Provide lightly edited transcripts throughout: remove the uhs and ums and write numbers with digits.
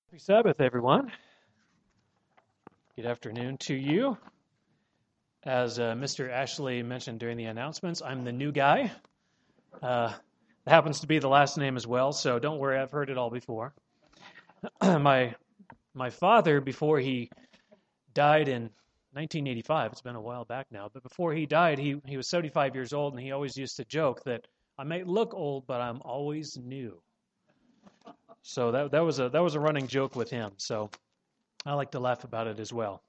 Happy Sabbath, everyone. Good afternoon to you. As Mr. Ashley mentioned during the announcements, I'm the new guy. It happens to be the last name as well, so don't worry, I've heard it all before. My father, before he died in 1985, it's been a while back now, but before he died, he was 75 years old, and he always used to joke that I may look old, but I'm always new. So that was a running joke with him. So I like to laugh about it as well.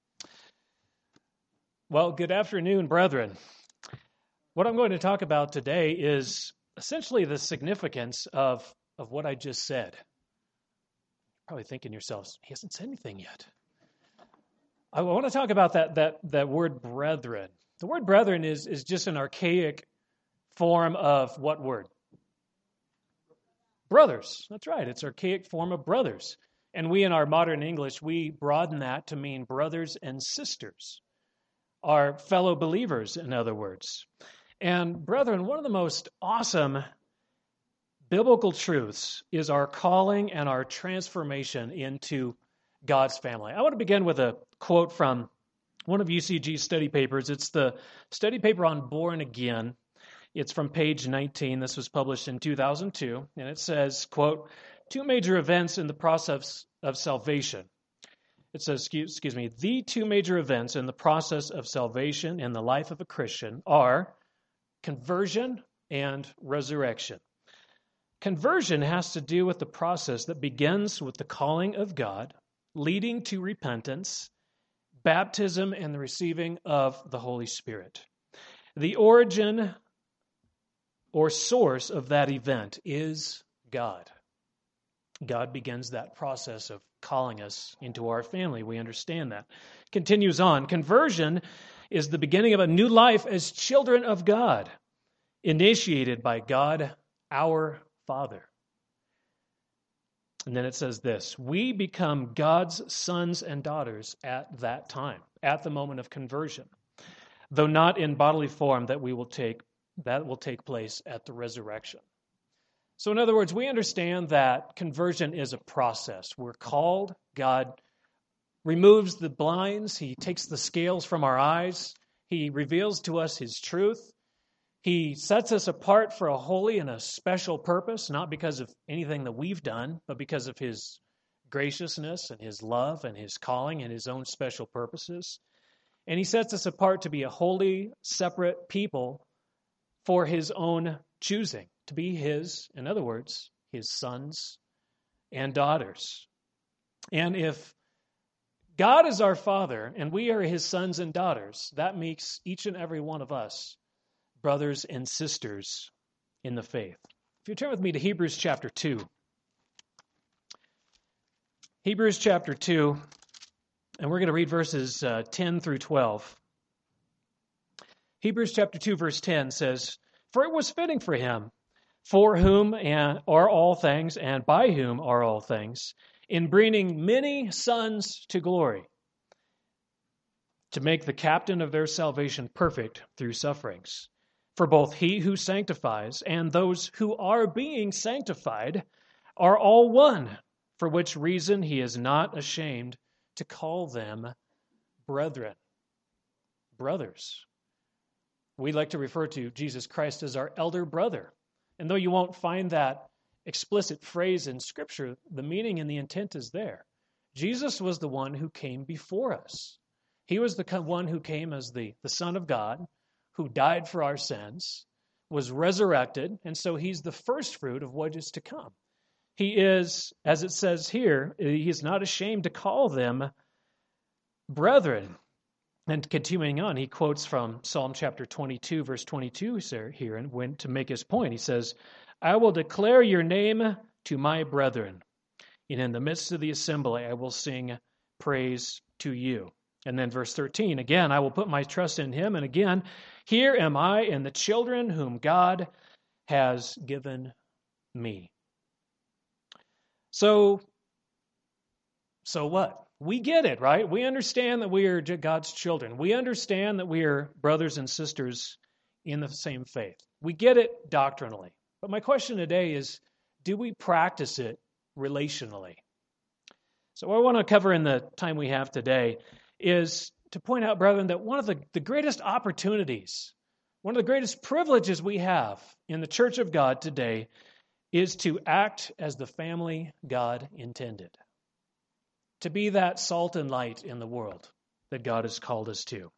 Well, good afternoon, brethren. What I'm going to talk about today is essentially the significance of what I just said. You're probably thinking yourselves, he hasn't said anything yet. I want to talk about that word brethren. The word brethren is just an archaic form of what word? Brothers. That's right. It's archaic form of brothers. And we in our modern English, we broaden that to mean brothers and sisters. Our fellow believers, in other words. And brethren, one of the most awesome biblical truths is our calling and our transformation into God's family. I want to begin with a quote from one of UCG's study papers. It's the study paper on Born Again. It's from page 19. This was published in 2002. And it says, quote, two major events in the process of salvation. It says, excuse me, the two major events in the process of salvation in the life of a Christian are conversion and resurrection. Conversion has to do with the process that begins with the calling of God, leading to repentance, baptism, and the receiving of the Holy Spirit. The origin or source of that event is God. God begins that process of calling us into our family. We understand that. Continues on. Conversion is the beginning of a new life as children of God, initiated by God, our Father. And then it says this, we become God's sons and daughters at that time, at the moment of conversion, though not in bodily form that will take place at the resurrection. So in other words, we understand that conversion is a process. We're called. God removes the blinds. He takes the scales from our eyes. He reveals to us His truth. He sets us apart for a holy and a special purpose, not because of anything that we've done, but because of His graciousness and His love and His calling and His own special purposes. And He sets us apart to be a holy, separate people for His own choosing, to be His, in other words, His sons and daughters. And if God is our Father and we are His sons and daughters, that makes each and every one of us brothers and sisters in the faith. If you turn with me to Hebrews chapter 2. Hebrews chapter 2, and we're going to read verses 10 through 12. Hebrews chapter 2, verse 10 says, for it was fitting for Him, for whom are all things, and by whom are all things, in bringing many sons to glory, to make the captain of their salvation perfect through sufferings. For both He who sanctifies and those who are being sanctified are all one, for which reason He is not ashamed to call them brethren. Brothers. We like to refer to Jesus Christ as our elder brother. And though you won't find that explicit phrase in Scripture, the meaning and the intent is there. Jesus was the one who came before us. He was the one who came as the Son of God, who died for our sins, was resurrected, and so He's the first fruit of what is to come. He is, as it says here, He is not ashamed to call them brethren. And continuing on, he quotes from Psalm chapter 22, verse 22 here, and went to make his point. He says, I will declare your name to my brethren, and in the midst of the assembly I will sing praise to you. And then verse 13, again, I will put my trust in Him, and again, here am I and the children whom God has given me. So what? We get it, right? We understand that we are God's children. We understand that we are brothers and sisters in the same faith. We get it doctrinally. But my question today is, do we practice it relationally? So what I want to cover in the time we have today is to point out, brethren, that one of the greatest opportunities, one of the greatest privileges we have in the church of God today is to act as the family God intended, to be that salt and light in the world that God has called us to.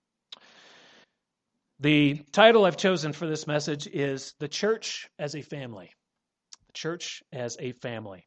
The title I've chosen for this message is The Church as a Family. The Church as a Family.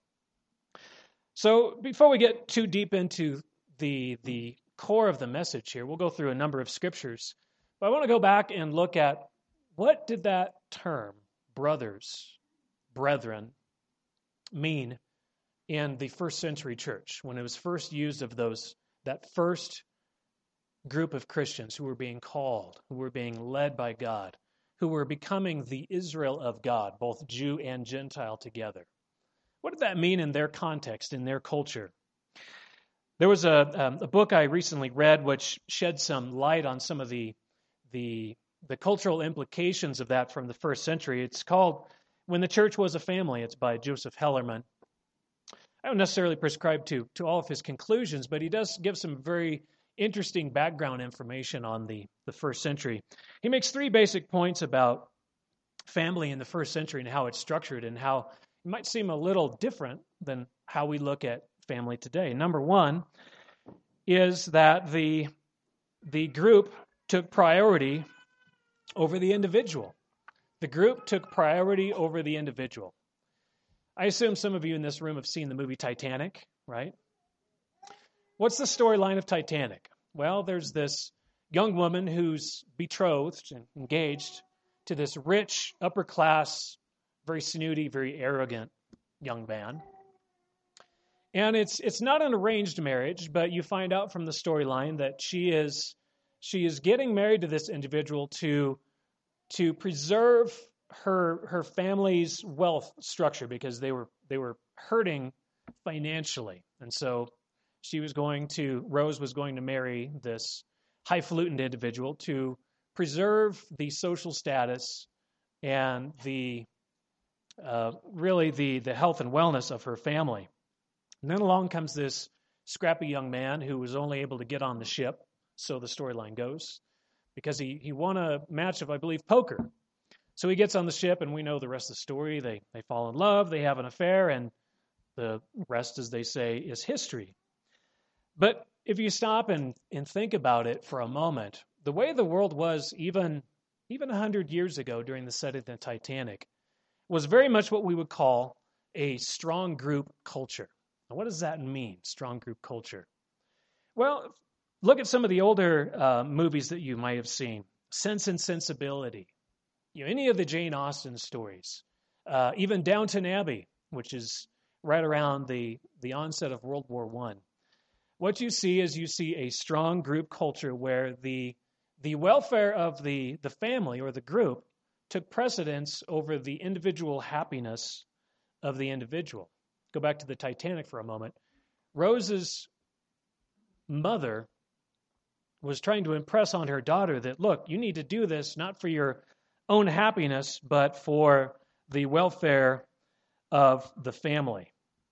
So before we get too deep into the core of the message here, we'll go through a number of scriptures. But I want to go back and look at what did that term, brothers, brethren, mean in the first century church when it was first used of that first group of Christians who were being called, who were being led by God, who were becoming the Israel of God, both Jew and Gentile together. What did that mean in their context, in their culture? There was a book I recently read which shed some light on some of the cultural implications of that from the first century. It's called When the Church Was a Family. It's by Joseph Hellerman. I don't necessarily prescribe to all of his conclusions, but he does give some very interesting background information on the first century. He makes 3 basic points about family in the first century and how it's structured and how it might seem a little different than how we look at family today. Number 1 is that the group took priority over the individual. The group took priority over the individual. I assume some of you in this room have seen the movie Titanic, right? What's the storyline of Titanic? Well, there's this young woman who's betrothed and engaged to this rich, upper-class, very snooty, very arrogant young man. And it's not an arranged marriage, but you find out from the storyline that she is getting married to this individual to preserve her family's wealth structure because they were hurting financially. And so Rose was going to marry this highfalutin individual to preserve the social status and the health and wellness of her family. And then along comes this scrappy young man who was only able to get on the ship, so the storyline goes, because he won a match of, I believe, poker. So he gets on the ship, and we know the rest of the story. They fall in love, they have an affair, and the rest, as they say, is history. But if you stop and think about it for a moment, the way the world was even 100 years ago during the setting of the Titanic was very much what we would call a strong group culture. Now, what does that mean, strong group culture? Well, look at some of the older movies that you might have seen. Sense and Sensibility. Any of the Jane Austen stories. Even Downton Abbey, which is right around the onset of World War I. What you see is a strong group culture where the welfare of the family or the group took precedence over the individual happiness of the individual. Go back to the Titanic for a moment. Rose's mother was trying to impress on her daughter that, look, you need to do this not for your own happiness, but for the welfare of the family.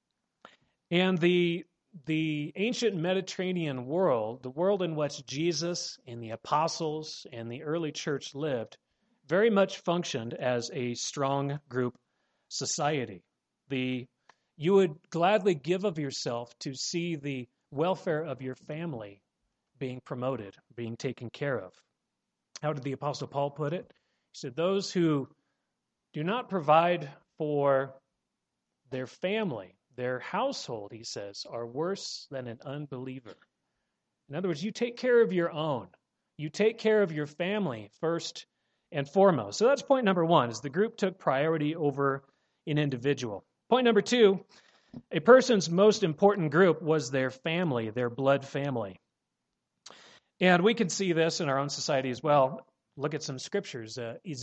And the ancient Mediterranean world, the world in which Jesus and the apostles and the early church lived, very much functioned as a strong group society. You would gladly give of yourself to see the welfare of your family being promoted, being taken care of. How did the Apostle Paul put it? He said, those who do not provide for their family, their household, he says, are worse than an unbeliever. In other words, you take care of your own. You take care of your family first and foremost. So that's point number 1, is the group took priority over an individual. Point number 2, a person's most important group was their family, their blood family. And we can see this in our own society as well. Look at some scriptures.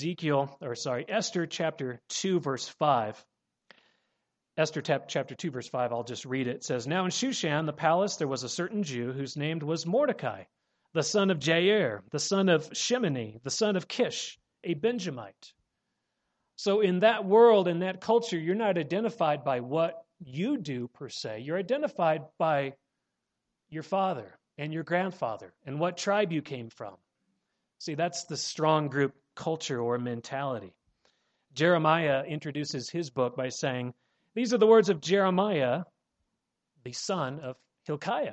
Esther chapter 2, verse 5. Esther chapter 2, verse 5, I'll just read it. It says, Now in Shushan, the palace, there was a certain Jew whose name was Mordecai, the son of Jair, the son of Shimoni, the son of Kish, a Benjamite. So in that world, in that culture, you're not identified by what you do per se. You're identified by your father and your grandfather and what tribe you came from. See, that's the strong group culture or mentality. Jeremiah introduces his book by saying, these are the words of Jeremiah, the son of Hilkiah.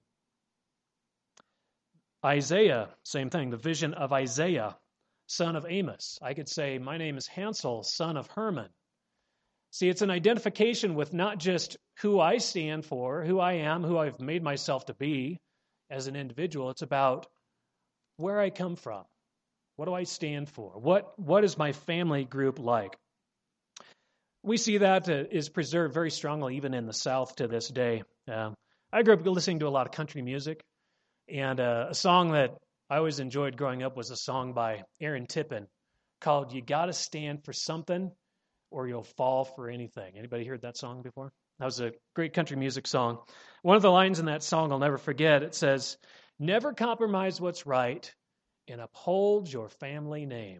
Isaiah, same thing, the vision of Isaiah, son of Amos. I could say, my name is Hansel, son of Herman. See, it's an identification with not just who I stand for, who I am, who I've made myself to be as an individual. It's about where I come from. What do I stand for? What is my family group like? We see that is preserved very strongly even in the South to this day. I grew up listening to a lot of country music, and a song that I always enjoyed growing up was a song by Aaron Tippin called "You Gotta Stand for Something or You'll Fall for Anything." Anybody heard that song before? That was a great country music song. One of the lines in that song I'll never forget. It says, "Never compromise what's right and uphold your family name."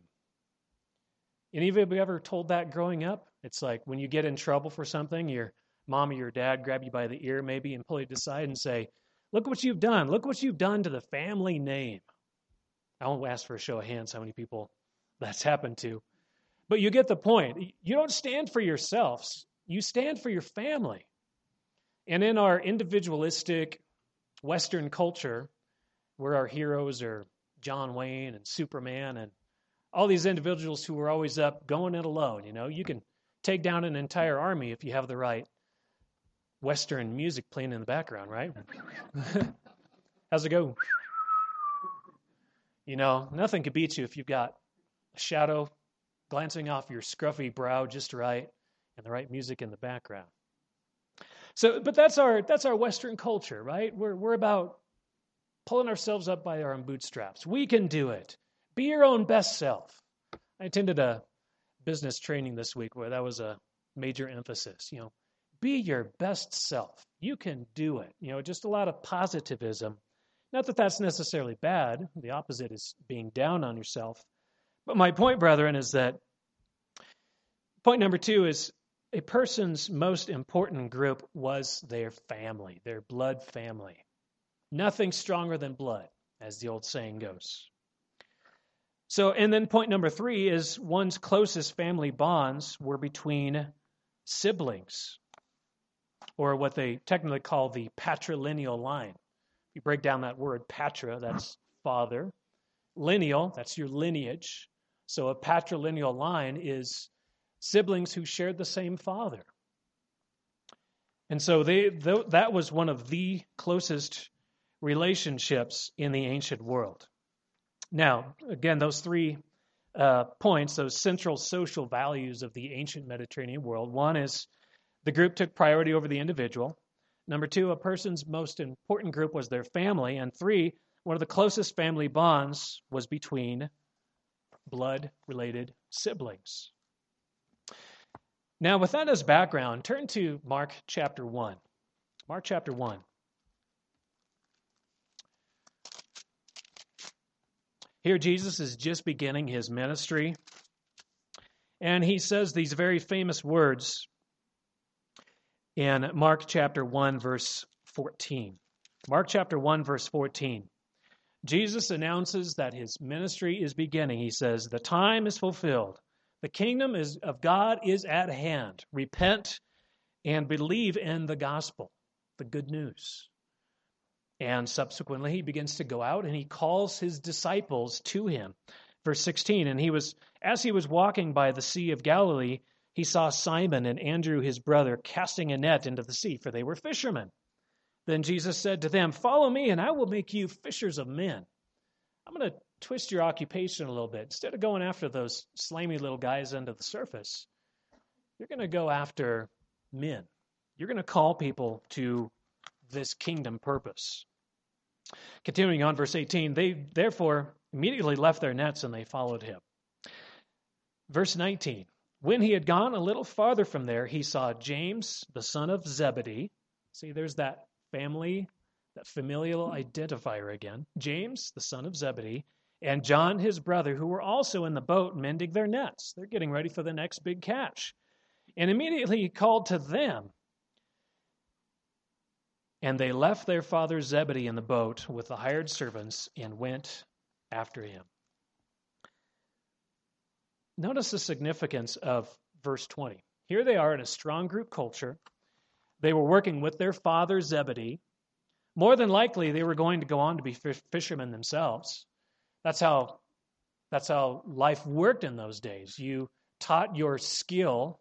Any of you ever told that growing up? It's like when you get in trouble for something, your mom or your dad grab you by the ear maybe and pull you to the side and say, "Look what you've done. Look what you've done to the family name." I won't ask for a show of hands how many people that's happened to. But you get the point. You don't stand for yourselves. You stand for your family. And in our individualistic Western culture, where our heroes are John Wayne and Superman and all these individuals who are always up going it alone, you can take down an entire army if you have the right Western music playing in the background, right? How's it go? Nothing could beat you if you've got a shadow glancing off your scruffy brow just right and the right music in the background. So, but that's our Western culture, right? We're about pulling ourselves up by our own bootstraps. We can do it. Be your own best self. I attended a business training this week where that was a major emphasis. Be your best self. You can do it. Just a lot of positivism. Not that that's necessarily bad. The opposite is being down on yourself. But my point, brethren, is that point number 2 is a person's most important group was their family, their blood family. Nothing stronger than blood, as the old saying goes. So, and then point number 3 is one's closest family bonds were between siblings, or what they technically call the patrilineal line. If you break down that word, patra, that's father. Lineal, that's your lineage. So a patrilineal line is siblings who shared the same father. And so that was one of the closest relationships in the ancient world. Now, again, those 3 points, those central social values of the ancient Mediterranean world. One is the group took priority over the individual. Number 2, a person's most important group was their family. And 3, one of the closest family bonds was between blood-related siblings. Now, with that as background, turn to Mark chapter 1. Mark chapter 1. Here, Jesus is just beginning his ministry, and he says these very famous words in Mark chapter 1, verse 14. Mark chapter 1, verse 14. Jesus announces that his ministry is beginning. He says, "The time is fulfilled. The kingdom of God is at hand. Repent and believe in the gospel," the good news. And subsequently, he begins to go out and he calls his disciples to him. Verse 16, "And as he was walking by the Sea of Galilee, he saw Simon and Andrew his brother casting a net into the sea, for they were fishermen. Then Jesus said to them, 'Follow me, and I will make you fishers of men.'" I'm going to twist your occupation a little bit. Instead of going after those slimy little guys under the surface, you're going to go after men. You're going to call people to this kingdom purpose. Continuing on, verse 18, they therefore immediately left their nets and they followed him. Verse 19, "When he had gone a little farther from there, he saw James, the son of Zebedee." See, there's that family, that familial identifier again. "James, the son of Zebedee, and John, his brother, who were also in the boat mending their nets." They're getting ready for the next big catch. "And immediately he called to them, And they left their father Zebedee in the boat with the hired servants and went after him. Notice the significance of verse 20. Here they are in a strong group culture. They were working with their father Zebedee. More than likely, they were going to go on to be fishermen themselves. That's how life worked in those days. You taught your skill,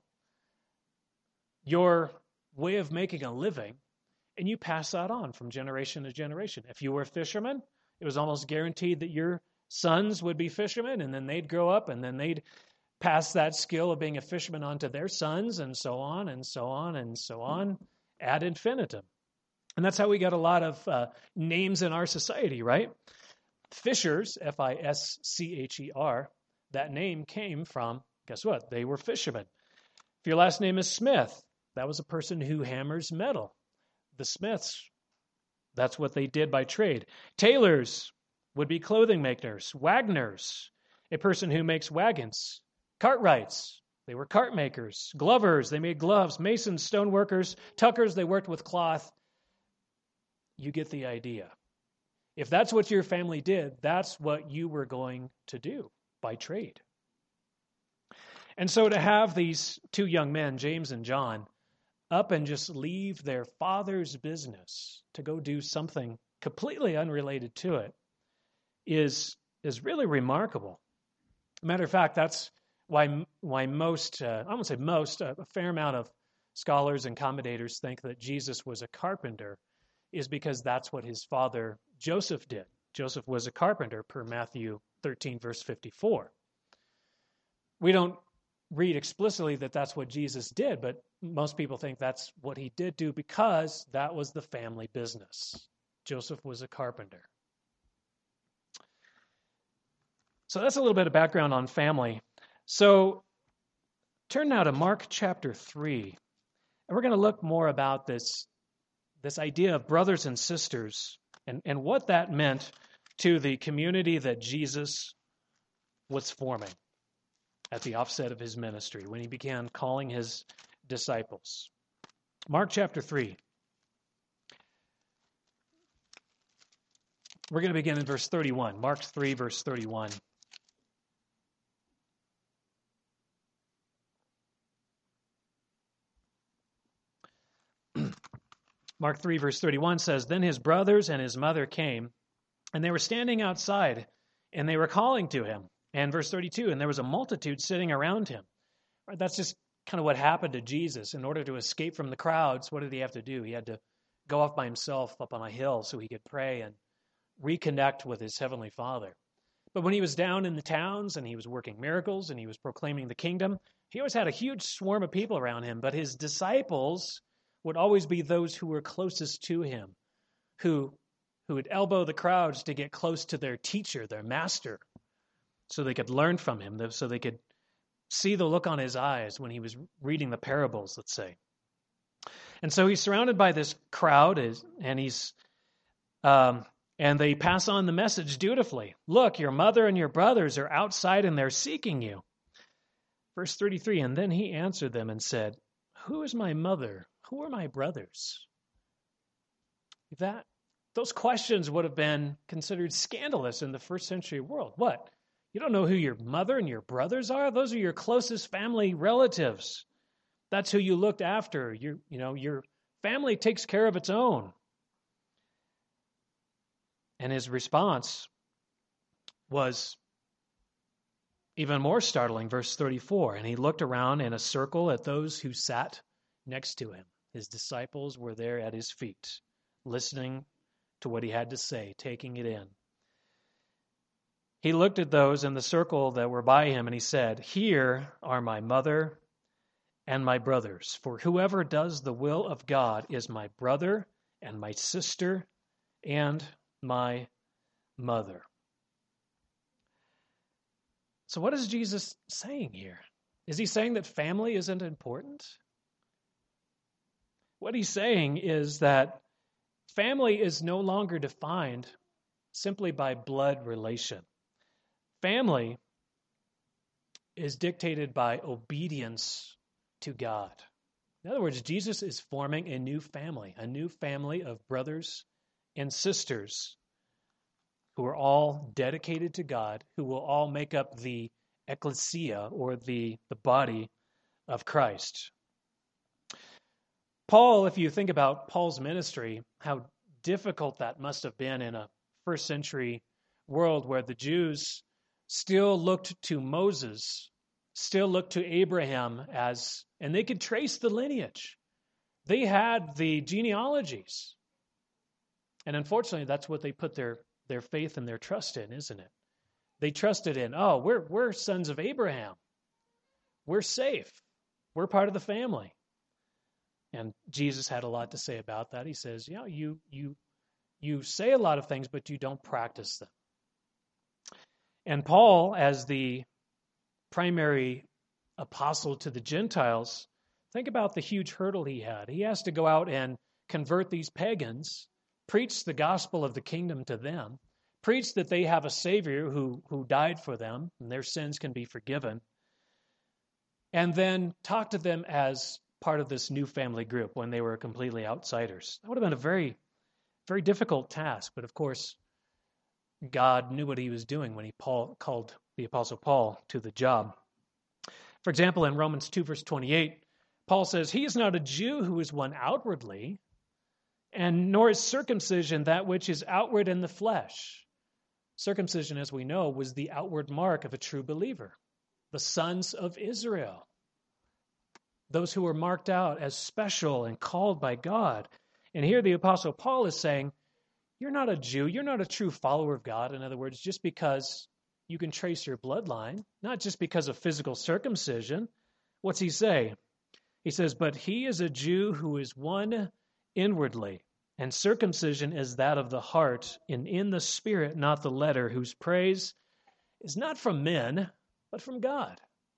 your way of making a living, and you pass that on from generation to generation. If you were a fisherman, it was almost guaranteed that your sons would be fishermen, and then they'd grow up, and then they'd pass that skill of being a fisherman on to their sons, and so on, and so on, and so on, ad infinitum. And that's how we got a lot of names in our society, right? Fishers, F-I-S-C-H-E-R, that name came from, guess what? They were fishermen. If your last name is Smith, that was a person who hammers metal. The Smiths, that's what they did by trade. Tailors would be clothing makers. Wagoners, a person who makes wagons. Cartwrights, they were cart makers. Glovers, they made gloves. Masons, stoneworkers. Tuckers, they worked with cloth. You get the idea. If that's what your family did, that's what you were going to do by trade. And so to have these two young men, James and John, up and just leave their father's business to go do something completely unrelated to it is really remarkable. Matter of fact, that's why most, I won't say most, a fair amount of scholars and commentators think that Jesus was a carpenter, is because that's what his father Joseph did. Joseph was a carpenter per Matthew 13, verse 54. We don't read explicitly that that's what Jesus did, but most people think that's what he did do because that was the family business. Joseph was a carpenter. So that's a little bit of background on family. So turn now to Mark chapter 3, and we're going to look more about this idea of brothers and sisters and what that meant to the community that Jesus was forming at the offset of his ministry when he began calling his disciples. Mark chapter 3. We're going to begin in verse 31. Mark 3, verse 31. Mark 3, verse 31 says, Then his brothers and his mother came, and they were standing outside, and they were calling to him. And verse 32, and there was a multitude sitting around him. Right, that's just kind of what happened to Jesus. In order to escape from the crowds, what did he have to do? He had to go off by himself up on a hill so he could pray and reconnect with his heavenly Father. But when he was down in the towns and he was working miracles and he was proclaiming the kingdom, he always had a huge swarm of people around him. But his disciples would always be those who were closest to him, who would elbow the crowds to get close to their teacher, their master, so they could learn from him, so they could see the look on his eyes when he was reading the parables, let's say. And so he's surrounded by this crowd, and they pass on the message dutifully. Look, your mother and your brothers are outside and they're seeking you. Verse 33, and then he answered them and said, Who is my mother? Who are my brothers? Those questions would have been considered scandalous in the first century world. What? You don't know who your mother and your brothers are? Those are your closest family relatives. That's who you looked after. Your family takes care of its own. And his response was even more startling. Verse 34, and he looked around in a circle at those who sat next to him. His disciples were there at his feet, listening to what he had to say, taking it in. He looked at those in the circle that were by him, and he said, Here are my mother and my brothers, for whoever does the will of God is my brother and my sister and my mother. So what is Jesus saying here? Is he saying that family isn't important? What he's saying is that family is no longer defined simply by blood relation. Family is dictated by obedience to God. In other words, Jesus is forming a new family of brothers and sisters who are all dedicated to God, who will all make up the ecclesia, or the body of Christ. Paul, if you think about Paul's ministry, how difficult that must have been in a first century world where the Jews still looked to Moses, still looked to Abraham and they could trace the lineage. They had the genealogies. And unfortunately, that's what they put their faith and their trust in, isn't it? They trusted in, we're sons of Abraham. We're safe. We're part of the family. And Jesus had a lot to say about that. He says, you say a lot of things, but you don't practice them. And Paul, as the primary apostle to the Gentiles, think about the huge hurdle he had. He has to go out and convert these pagans, preach the gospel of the kingdom to them, preach that they have a Savior who died for them and their sins can be forgiven, and then talk to them as part of this new family group when they were completely outsiders. That would have been a very, very difficult task, but of course, God knew what he was doing when he called the Apostle Paul to the job. For example, in Romans 2, verse 28, Paul says, "He is not a Jew who is one outwardly, and nor is circumcision that which is outward in the flesh." Circumcision, as we know, was the outward mark of a true believer, the sons of Israel, those who were marked out as special and called by God. And here the Apostle Paul is saying, you're not a Jew, you're not a true follower of God. In other words, just because you can trace your bloodline, not just because of physical circumcision. What's he say? He says, "But he is a Jew who is one inwardly, and circumcision is that of the heart, and in the spirit, not the letter, whose praise is not from men, but from God."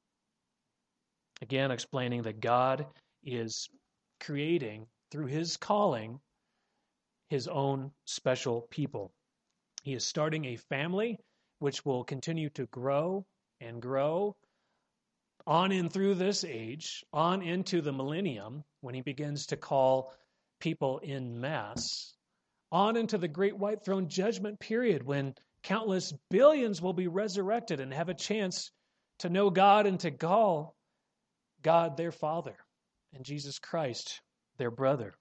Again, explaining that God is creating, through his calling, his own special people. He is starting a family which will continue to grow and grow on in through this age, on into the millennium, when he begins to call people in mass, on into the great white throne judgment period, when countless billions will be resurrected and have a chance to know God and to call God their Father and Jesus Christ their brother.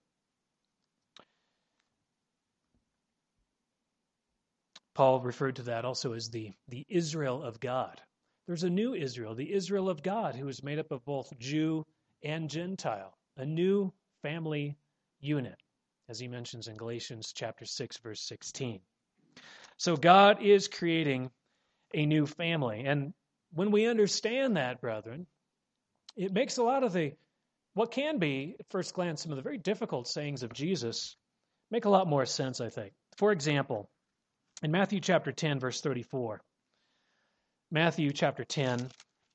Paul referred to that also as the Israel of God. There's a new Israel, the Israel of God, who is made up of both Jew and Gentile, a new family unit, as he mentions in Galatians chapter 6, verse 16. So God is creating a new family. And when we understand that, brethren, it makes a lot of what can be, at first glance, some of the very difficult sayings of Jesus make a lot more sense, I think. For example, in Matthew chapter 10, verse 34. Matthew chapter 10,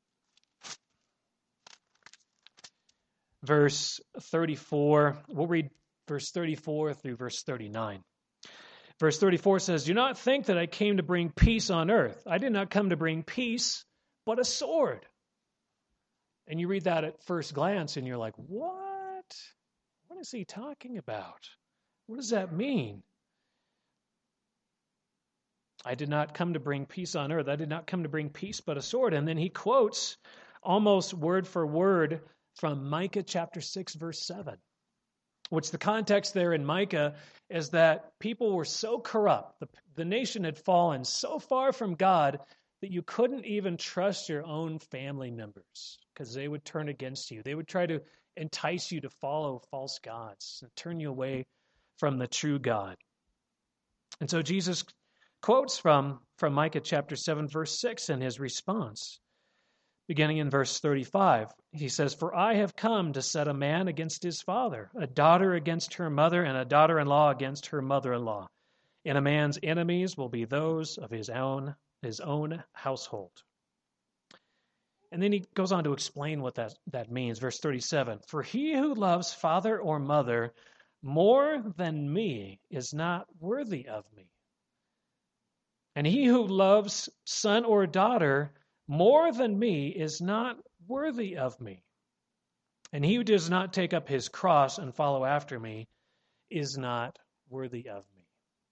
verse 34. We'll read verse 34 through verse 39. Verse 34 says, "Do not think that I came to bring peace on earth. I did not come to bring peace, but a sword." And you read that at first glance and you're like, what? What is he talking about? What does that mean? I did not come to bring peace on earth. I did not come to bring peace, but a sword. And then he quotes almost word for word from Micah chapter 6, verse 7, which the context there in Micah is that people were so corrupt. The nation had fallen so far from God that you couldn't even trust your own family members because they would turn against you. They would try to entice you to follow false gods and turn you away from the true God. And so Jesus quotes from Micah chapter 7, verse 6 in his response. Beginning in verse 35, he says, "For I have come to set a man against his father, a daughter against her mother, and a daughter-in-law against her mother-in-law. And a man's enemies will be those of his own household." And then he goes on to explain what that means. Verse 37, "For he who loves father or mother more than me is not worthy of me. And he who loves son or daughter more than me is not worthy of me. And he who does not take up his cross and follow after me is not worthy of me.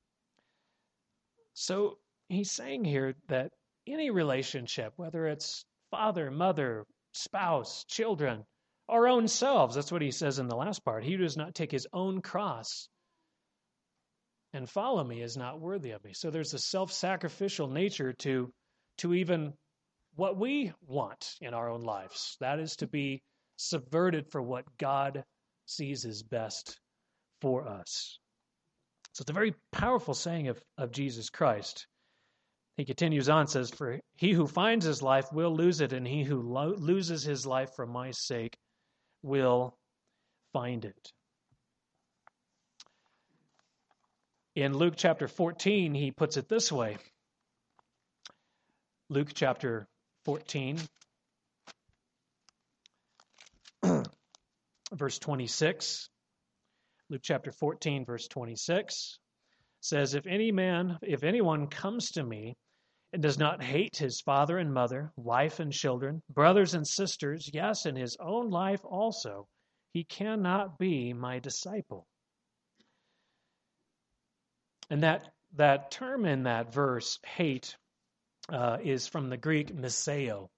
So he's saying here that any relationship, whether it's father, mother, spouse, children, our own selves, that's what he says in the last part. He who does not take his own cross and follow me is not worthy of me. So there's a self-sacrificial nature to even what we want in our own lives. That is to be subverted for what God sees as best for us. So it's a very powerful saying of Jesus Christ. He continues on, says, "For he who finds his life will lose it, and he who loses his life for my sake will find it." In Luke chapter 14, he puts it this way. Luke chapter 14, verse 26. Luke chapter 14, verse 26 says, if anyone comes to me and does not hate his father and mother, wife and children, brothers and sisters, yes, and his own life also, he cannot be my disciple. And that term in that verse, hate, is from the Greek miseo.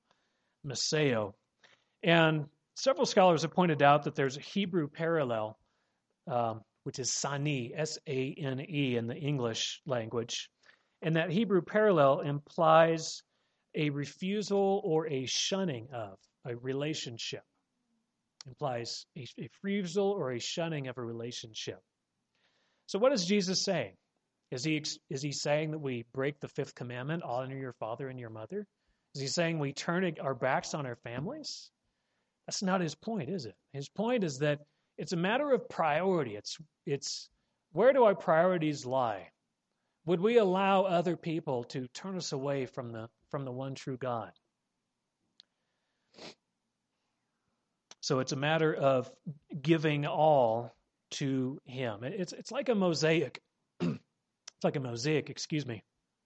And several scholars have pointed out that there's a Hebrew parallel, which is sani, S-A-N-E in the English language. And that Hebrew parallel implies a refusal or a shunning of a relationship. Implies a refusal or a shunning of a relationship. So what is Jesus saying? Is he saying that we break the fifth commandment, honor your father and your mother? Is he saying we turn our backs on our families? That's not his point, is it? His point is that it's a matter of priority. It's where do our priorities lie? Would we allow other people to turn us away from the one true God? So it's a matter of giving all to him. It's like a mosaic. It's like a mosaic, excuse me.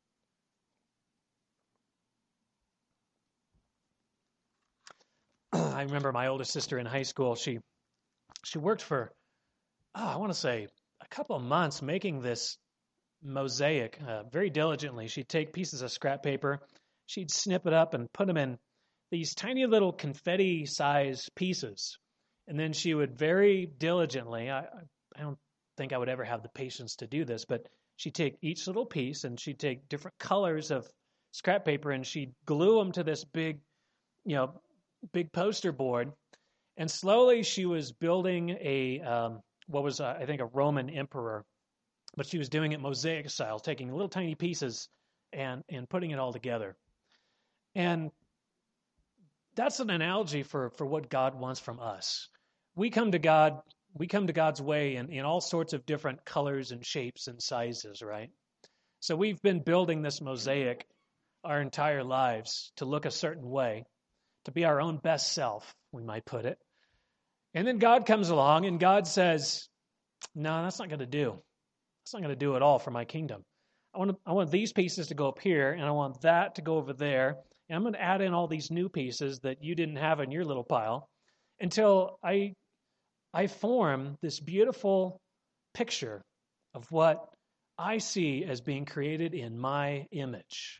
I remember my oldest sister in high school. She worked for, I want to say, a couple of months making this mosaic very diligently. She'd take pieces of scrap paper, she'd snip it up and put them in these tiny little confetti-sized pieces. And then she would very diligently, I don't think I would ever have the patience to do this, but she'd take each little piece and she'd take different colors of scrap paper and she'd glue them to this big poster board. And slowly she was building I think a Roman emperor, but she was doing it mosaic style, taking little tiny pieces and putting it all together. And that's an analogy for what God wants from us. We come to God's way in all sorts of different colors and shapes and sizes, right? So we've been building this mosaic our entire lives to look a certain way, to be our own best self, we might put it. And then God comes along and God says, no, that's not going to do. That's not going to do at all for my kingdom. I want these pieces to go up here, and I want that to go over there, and I'm going to add in all these new pieces that you didn't have in your little pile until I form this beautiful picture of what I see as being created in my image.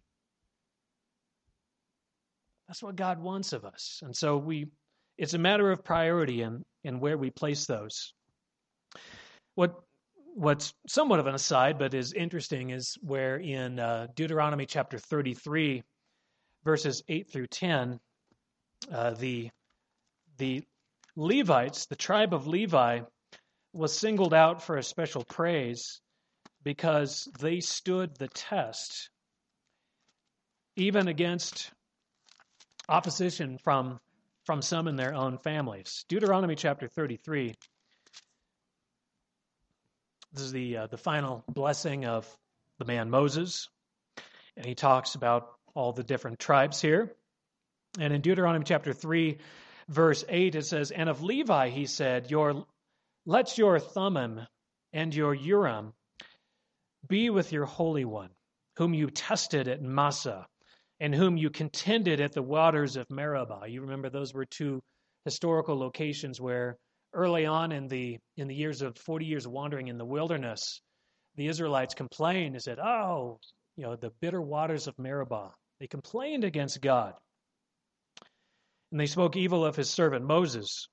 That's what God wants of us. And so it's a matter of priority and where we place those. What's somewhat of an aside, but is interesting, is where in Deuteronomy chapter 33, verses 8 through 10, the Levites, the tribe of Levi, was singled out for a special praise because they stood the test, even against opposition from some in their own families. Deuteronomy chapter 33. This is the final blessing of the man Moses, and he talks about all the different tribes here. And in Deuteronomy chapter 3, verse 8, it says, and of Levi he said, let your Thummim and your Urim be with your Holy One, whom you tested at Massah, and whom you contended at the waters of Meribah. You remember those were two historical locations where early on in the years of 40 years of wandering in the wilderness, the Israelites complained and said, "Oh, the bitter waters of Meribah." They complained against God. And they spoke evil of his servant Moses.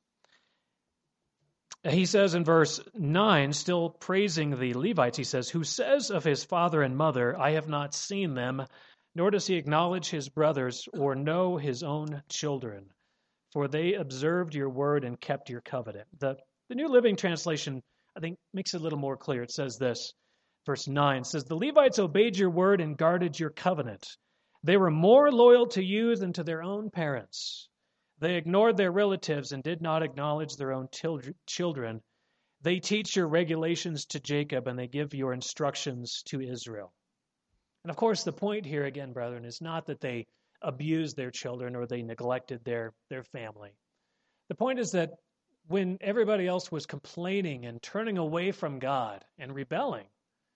He says in verse 9, still praising the Levites, he says, "Who says of his father and mother, I have not seen them, nor does he acknowledge his brothers or know his own children. For they observed your word and kept your covenant." The New Living Translation, I think, makes it a little more clear. It says this, verse 9, says, "The Levites obeyed your word and guarded your covenant. They were more loyal to you than to their own parents. They ignored their relatives and did not acknowledge their own children. They teach your regulations to Jacob, and they give your instructions to Israel." And of course, the point here again, brethren, is not that they abused their children or they neglected their family. The point is that when everybody else was complaining and turning away from God and rebelling,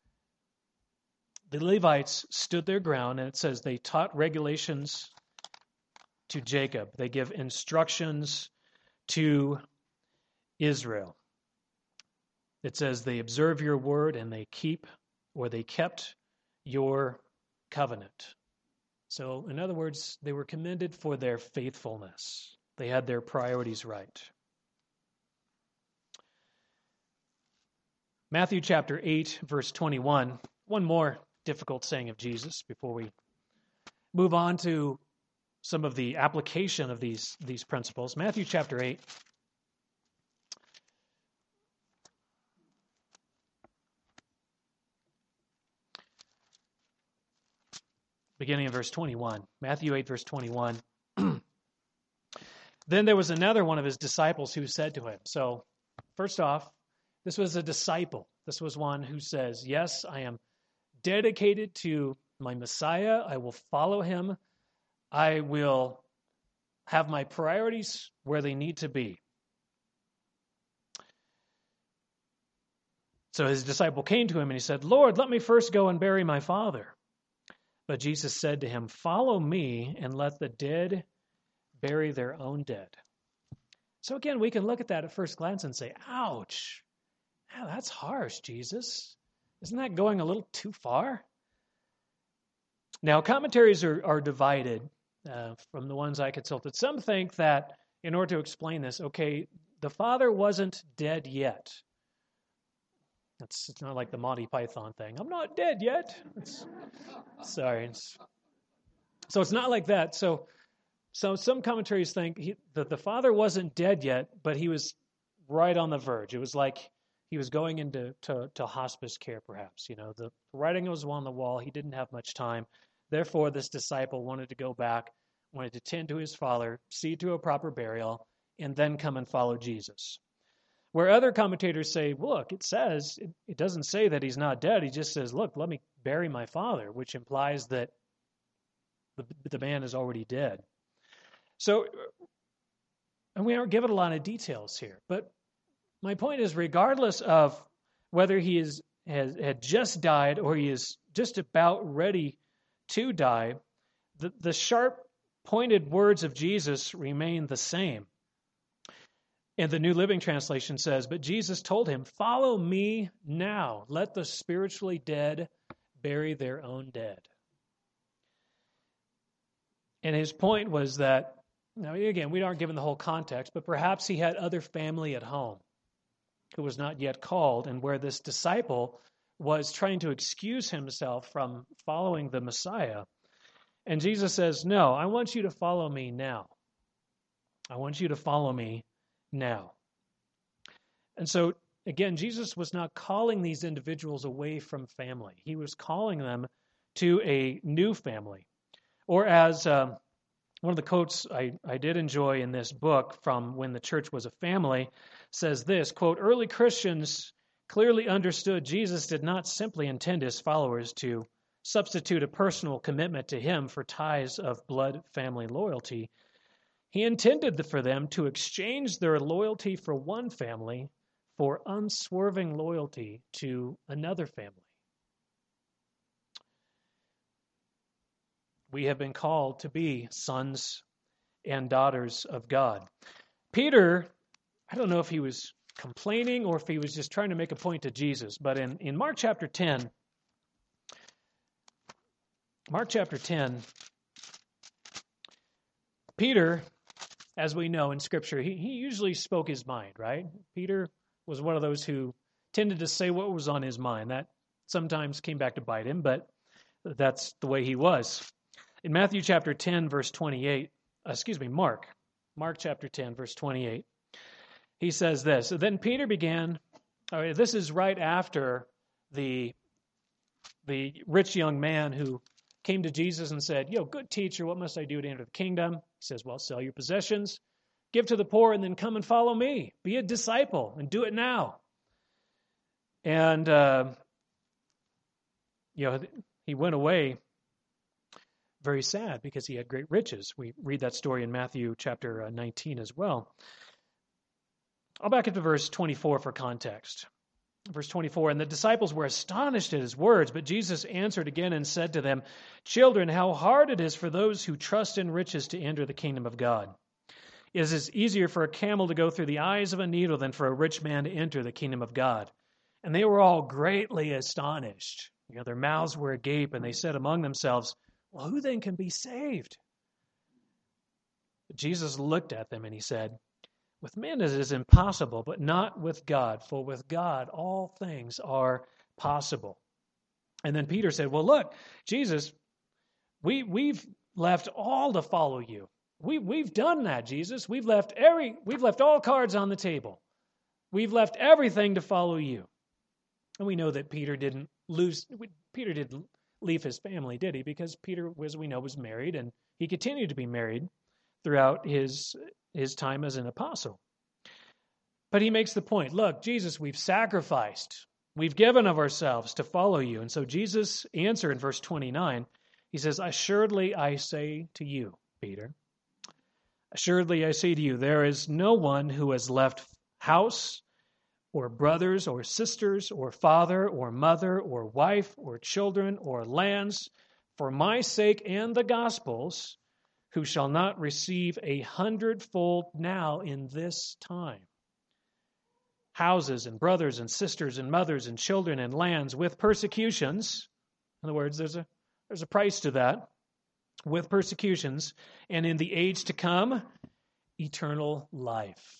the Levites stood their ground, and it says they taught regulations to Jacob. They give instructions to Israel. It says they observe your word and they kept your covenant. So, in other words, they were commended for their faithfulness. They had their priorities right. Matthew chapter 8, verse 21. One more difficult saying of Jesus before we move on to some of the application of these principles. Matthew chapter 8. Beginning in verse 21. Matthew 8, verse 21. "Then there was another one of his disciples who said to him." So, first off, this was a disciple. This was one who says, "Yes, I am dedicated to my Messiah. I will follow him. I will have my priorities where they need to be." So his disciple came to him and he said, "Lord, let me first go and bury my father." But Jesus said to him, "Follow me and let the dead bury their own dead." So again, we can look at that at first glance and say, ouch, that's harsh, Jesus. Isn't that going a little too far? Now, commentaries are divided from the ones I consulted. Some think that in order to explain this, okay, the father wasn't dead yet. It's not like the Monty Python thing. I'm not dead yet. Sorry. So it's not like that. So some commentaries think that the father wasn't dead yet, but he was right on the verge. It was like he was going into hospice care, perhaps. The writing was on the wall. He didn't have much time. Therefore, this disciple wanted to go back, wanted to tend to his father, see to a proper burial, and then come and follow Jesus. Where other commentators say, look, it says, it doesn't say that he's not dead. He just says, look, let me bury my father, which implies that the man is already dead. So, and we aren't given a lot of details here, but my point is, regardless of whether he had just died or he is just about ready to die, the sharp, pointed words of Jesus remain the same. And the New Living Translation says, "But Jesus told him, 'Follow me now. Let the spiritually dead bury their own dead.'" And his point was that, now again, we aren't given the whole context, but perhaps he had other family at home who was not yet called, and where this disciple was trying to excuse himself from following the Messiah. And Jesus says, "No, I want you to follow me now. I want you to follow me now." And so, again, Jesus was not calling these individuals away from family. He was calling them to a new family. Or as one of the quotes I did enjoy in this book from When the Church Was a Family says this, quote, "Early Christians clearly understood Jesus did not simply intend his followers to substitute a personal commitment to him for ties of blood family loyalty. He intended for them to exchange their loyalty for one family for unswerving loyalty to another family." We have been called to be sons and daughters of God. Peter, I don't know if he was complaining or if he was just trying to make a point to Jesus, but in Mark chapter 10, Peter, as we know in Scripture, he usually spoke his mind, right? Peter was one of those who tended to say what was on his mind. That sometimes came back to bite him, but that's the way he was. In Matthew chapter 10, verse 28, Mark chapter 10, verse 28, he says this. So then Peter began, this is right after the rich young man who came to Jesus and said, good teacher, what must I do to enter the kingdom? He says, well, sell your possessions, give to the poor, and then come and follow me. Be a disciple and do it now. And, he went away very sad because he had great riches. We read that story in Matthew chapter 19 as well. I'll back up to verse 24 for context. Verse 24, and the disciples were astonished at his words, but Jesus answered again and said to them, children, how hard it is for those who trust in riches to enter the kingdom of God. It is easier for a camel to go through the eyes of a needle than for a rich man to enter the kingdom of God. And they were all greatly astonished. Their mouths were agape, and they said among themselves, well, who then can be saved? But Jesus looked at them and he said, with men it is impossible, but not with God, for with God all things are possible. And then Peter said, well, look, Jesus, we've left all to follow you. We've done that, Jesus. We've left all cards on the table. We've left everything to follow you. And we know that Peter didn't leave his family, did he? Because Peter, as we know, was married, and he continued to be married throughout his time as an apostle. But he makes the point, look, Jesus, we've sacrificed. We've given of ourselves to follow you. And so Jesus answered in verse 29, he says, assuredly I say to you, Peter, assuredly I say to you, there is no one who has left house or brothers or sisters or father or mother or wife or children or lands for my sake and the gospel's, who shall not receive 100-fold now in this time. Houses and brothers and sisters and mothers and children and lands with persecutions. In other words, there's a price to that. With persecutions, and in the age to come, eternal life.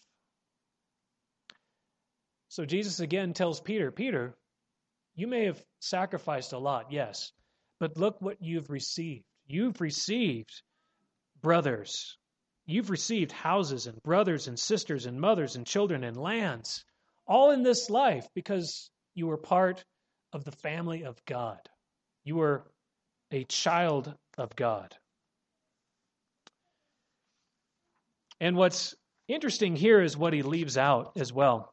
So Jesus again tells Peter, Peter, you may have sacrificed a lot, yes, but look what you've received. You've received brothers. You've received houses and brothers and sisters and mothers and children and lands, all in this life because you were part of the family of God. You were a child of God. And what's interesting here is what he leaves out as well.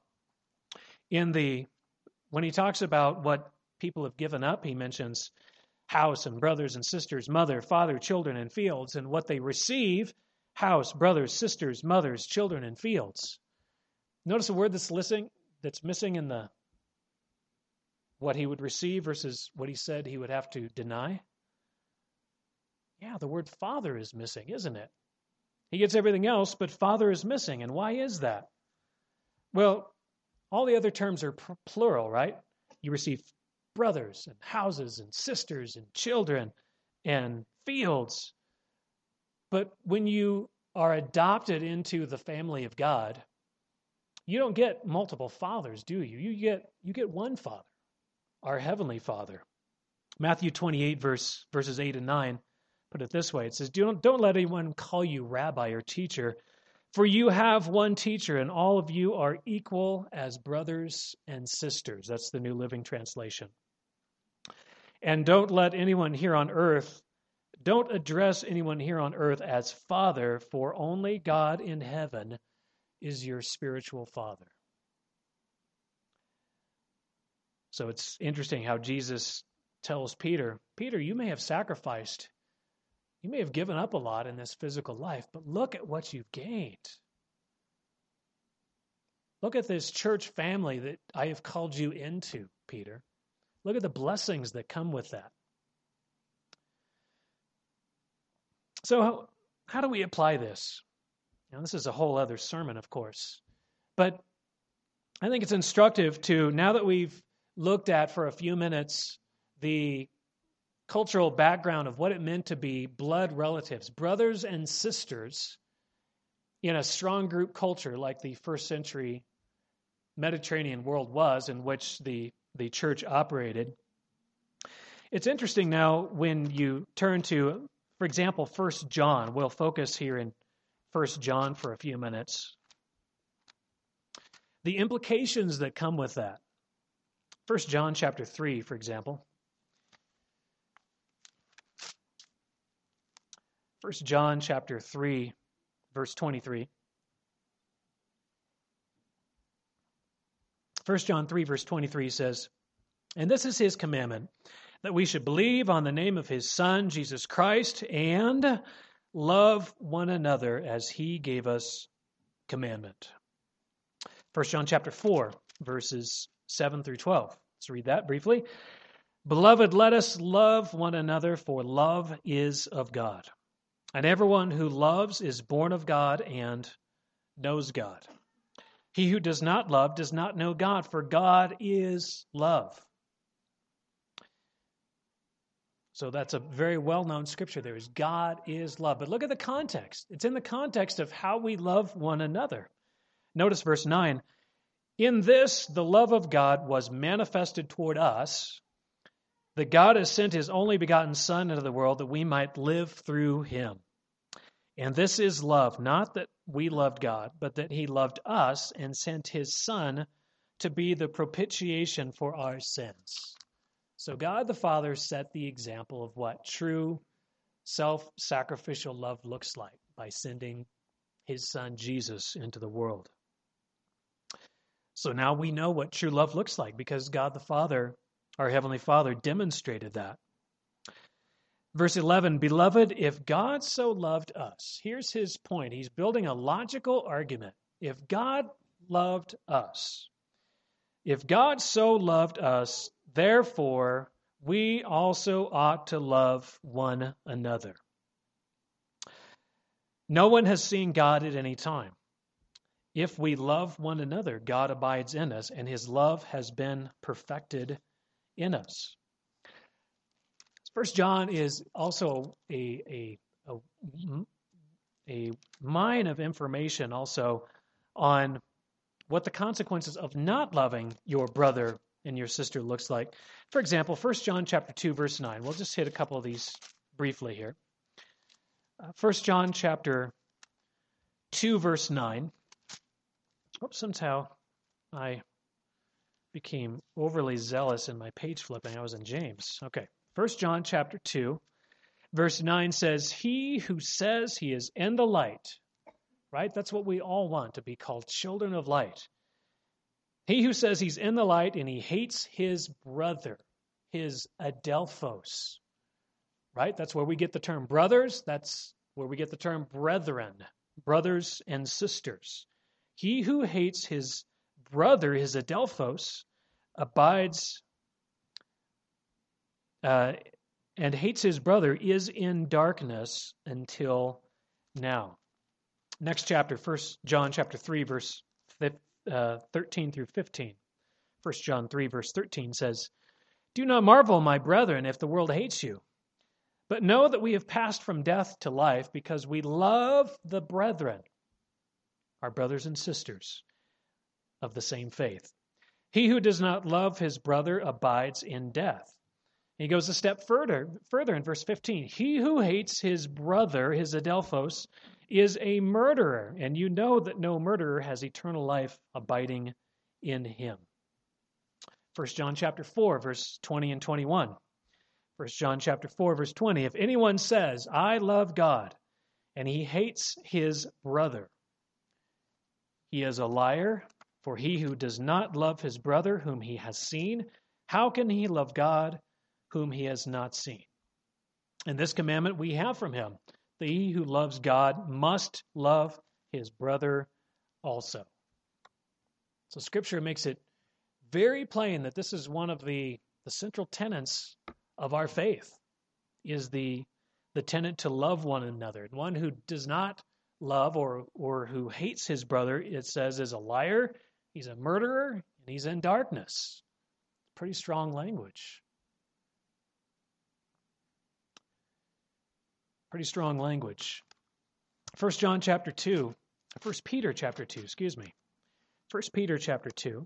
When he talks about what people have given up, he mentions house and brothers and sisters, mother, father, children, and fields, and what they receive, house, brothers, sisters, mothers, children, and fields. Notice a word that's missing in what he would receive versus what he said he would have to deny. Yeah, the word father is missing, isn't it? He gets everything else, but father is missing. And why is that? Well, all the other terms are plural, right? You receive brothers and houses and sisters and children and fields. But when you are adopted into the family of God, you don't get multiple fathers, do you? You get one Father, our Heavenly Father. Matthew 28, verses 8 and 9, put it this way. It says, don't let anyone call you rabbi or teacher, for you have one teacher, and all of you are equal as brothers and sisters. That's the New Living Translation. And don't address anyone here on earth as Father, for only God in heaven is your spiritual Father. So it's interesting how Jesus tells Peter, you may have sacrificed. You may have given up a lot in this physical life, but look at what you've gained. Look at this church family that I have called you into, Peter. Look at the blessings that come with that. So how do we apply this? Now, this is a whole other sermon, of course. But I think it's instructive to, now that we've looked at for a few minutes the cultural background of what it meant to be blood relatives, brothers and sisters in a strong group culture like the first century Mediterranean world was, in which the church operated. It's interesting now when you turn to, for example, 1 John. We'll focus here in 1 John for a few minutes. The implications that come with that. 1 John chapter 3, for example. 1 John chapter 3, verse 23. 1 John 3, verse 23 says, "And this is his commandment, that we should believe on the name of his Son, Jesus Christ, and love one another as he gave us commandment." 1 John chapter 4, verses 7 through 12. Let's read that briefly. "Beloved, let us love one another, for love is of God. And everyone who loves is born of God and knows God. He who does not love does not know God, for God is love." So that's a very well-known scripture there, is God is love. But look at the context. It's in the context of how we love one another. Notice verse 9. "In this, the love of God was manifested toward us, that God has sent his only begotten Son into the world that we might live through him. And this is love, not that we loved God, but that he loved us and sent his Son to be the propitiation for our sins." So God the Father set the example of what true self-sacrificial love looks like by sending his Son Jesus into the world. So now we know what true love looks like because God the Father, our Heavenly Father, demonstrated that. Verse 11, "Beloved, if God so loved us," here's his point. He's building a logical argument. If God loved us, if God so loved us, therefore we also ought to love one another. No one has seen God at any time. If we love one another, God abides in us, and his love has been perfected in us. 1 John is also a mine of information also on what the consequences of not loving your brother and your sister looks like. For example, 1 John chapter 2, verse 9. We'll just hit a couple of these briefly here. 1 John chapter 2, verse 9. Oops, somehow I became overly zealous in my page flipping. I was in James. Okay. 1 John chapter 2, verse 9 says, "He who says he is in the light," right? That's what we all want, to be called children of light. "He who says he's in the light and he hates his brother," his adelphos, right? That's where we get the term brothers. That's where we get the term brethren, brothers and sisters. "He who hates his brother, his adelphos, abides and hates his brother is in darkness until now." Next chapter, 1 John chapter 3, verse 13 through 15. 1 John 3, verse 13 says, "Do not marvel, my brethren, if the world hates you. But know that we have passed from death to life because we love the brethren," our brothers and sisters of the same faith. "He who does not love his brother abides in death." He goes a step further in verse 15. "He who hates his brother, his adelphos, is a murderer, and you know that no murderer has eternal life abiding in him." 1 John chapter 4, verse 20 and 21. 1 John chapter 4, verse 20. "If anyone says, 'I love God,' and he hates his brother, he is a liar, for he who does not love his brother whom he has seen, how can he love God whom he has not seen? And this commandment we have from him, that he who loves God must love his brother also." So Scripture makes it very plain that this is one of the central tenets of our faith, is the tenet to love one another. One who does not love or who hates his brother, it says, is a liar, he's a murderer, and he's in darkness. Pretty strong language. Pretty strong language. 1 Peter chapter 2, excuse me. 1 Peter chapter 2.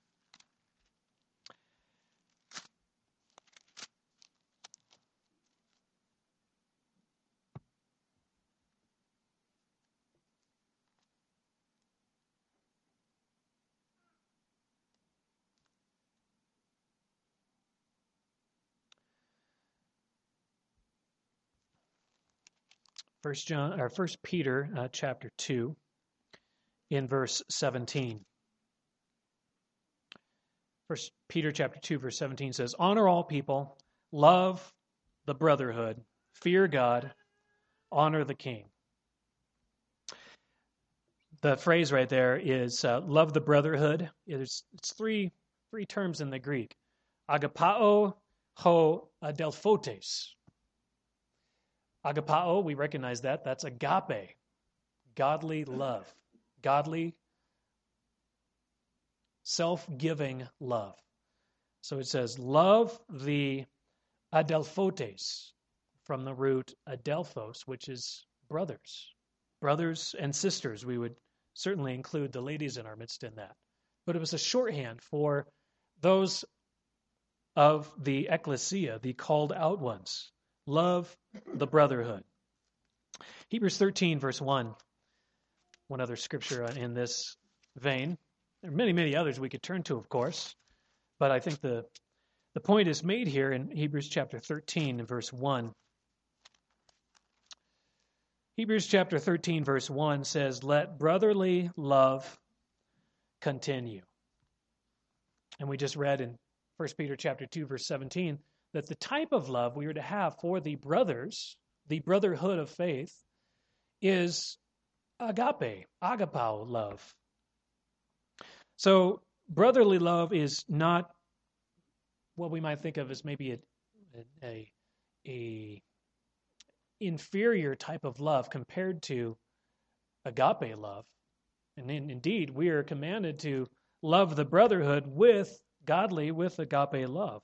First Peter chapter 2 in verse 17. 1 Peter chapter 2 verse 17 says, "Honor all people, love the brotherhood, fear God, honor the king." The phrase right there is love the brotherhood. It's three terms in the Greek. Agapao ho adelphotes. Agapao, we recognize that. That's agape, godly love, godly, self-giving love. So it says, love the adelphotes, from the root adelphos, which is brothers. Brothers and sisters. We would certainly include the ladies in our midst in that. But it was a shorthand for those of the ecclesia, the called out ones. Love the brotherhood. Hebrews 13, verse 1. One other scripture in this vein. There are many, many others we could turn to, of course. But I think the point is made here in Hebrews chapter 13 and verse 1. Hebrews chapter 13, verse 1 says, "Let brotherly love continue." And we just read in 1 Peter chapter 2, verse 17, that the type of love we are to have for the brothers, the brotherhood of faith, is agape, agapao love. So brotherly love is not what we might think of as maybe a inferior type of love compared to agape love. And indeed, we are commanded to love the brotherhood with agape love.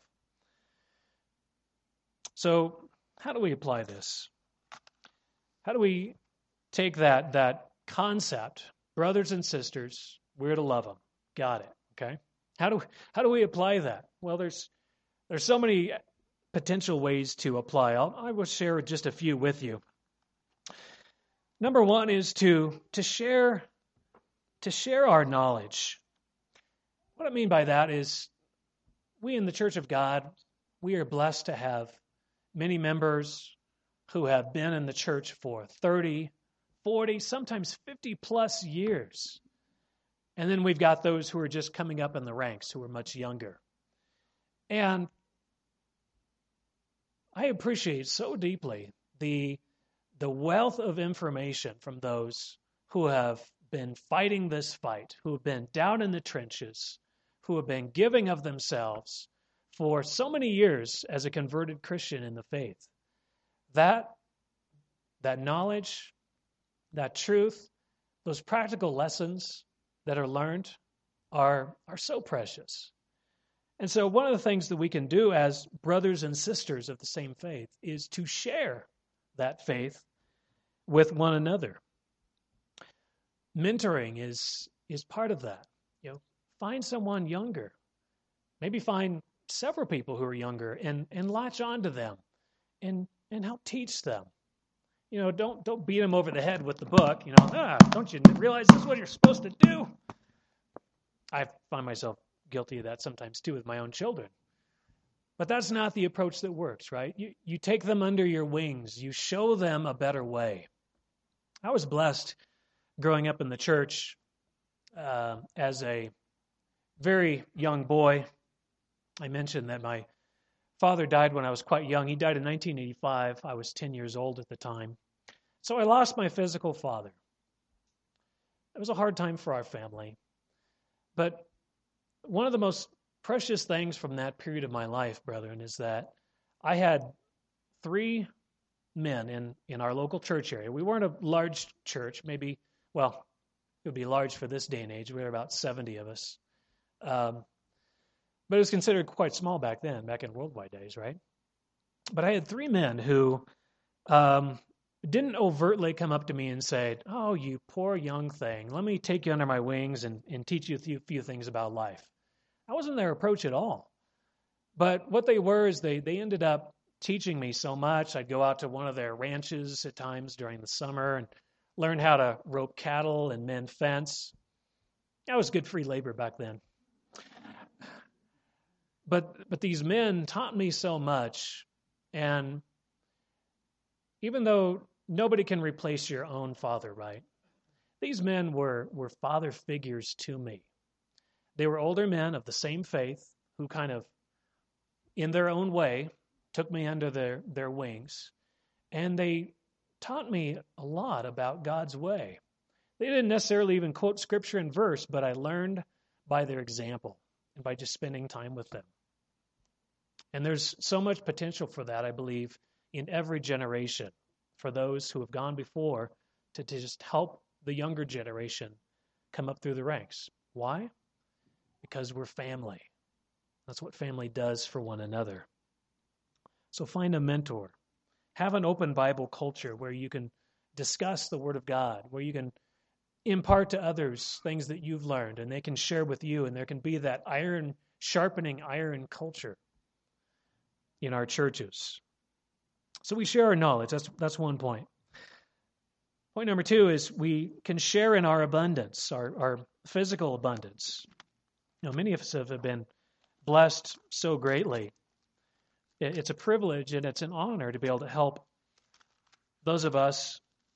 So how do we apply this? How do we take that concept, brothers and sisters, we're to love them? Got it, okay? How do we apply that? Well, there's so many potential ways to apply. I will share just a few with you. Number one is to share our knowledge. What I mean by that is we in the Church of God, we are blessed to have many members who have been in the church for 30, 40, sometimes 50 plus years. And then we've got those who are just coming up in the ranks, who are much younger. And I appreciate so deeply the wealth of information from those who have been fighting this fight, who have been down in the trenches, who have been giving of themselves for so many years as a converted Christian in the faith. That knowledge, that truth, those practical lessons that are learned are so precious. And so one of the things that we can do as brothers and sisters of the same faith is to share that faith with one another. Mentoring is part of that. Find someone younger. Maybe find several people who are younger and latch on to them and help teach them. Don't beat them over the head with the book. Don't you realize this is what you're supposed to do? I find myself guilty of that sometimes too with my own children. But that's not the approach that works, right? You take them under your wings. You show them a better way. I was blessed growing up in the church as a very young boy. I mentioned that my father died when I was quite young. He died in 1985. I was 10 years old at the time. So I lost my physical father. It was a hard time for our family. But one of the most precious things from that period of my life, brethren, is that I had 3 men in our local church area. We weren't a large church, maybe, well, it would be large for this day and age. We were about 70 of us. But it was considered quite small back then, back in worldwide days, right? But I had 3 men who didn't overtly come up to me and say, "Oh, you poor young thing, let me take you under my wings and teach you a few things about life." That wasn't their approach at all. But what they were is they ended up teaching me so much. I'd go out to one of their ranches at times during the summer and learn how to rope cattle and mend fence. That was good free labor back then. But these men taught me so much, and even though nobody can replace your own father, right? These men were father figures to me. They were older men of the same faith who kind of, in their own way, took me under their wings, and they taught me a lot about God's way. They didn't necessarily even quote scripture and verse, but I learned by their example and by just spending time with them. And there's so much potential for that, I believe, in every generation, for those who have gone before to just help the younger generation come up through the ranks. Why? Because we're family. That's what family does for one another. So find a mentor. Have an open Bible culture where you can discuss the Word of God, where you can impart to others things that you've learned, and they can share with you, and there can be that iron sharpening iron culture in our churches. So we share our knowledge. That's one point. Point number 2 is we can share in our abundance, our physical abundance. Many of us have been blessed so greatly. It's a privilege and it's an honor to be able to help those of us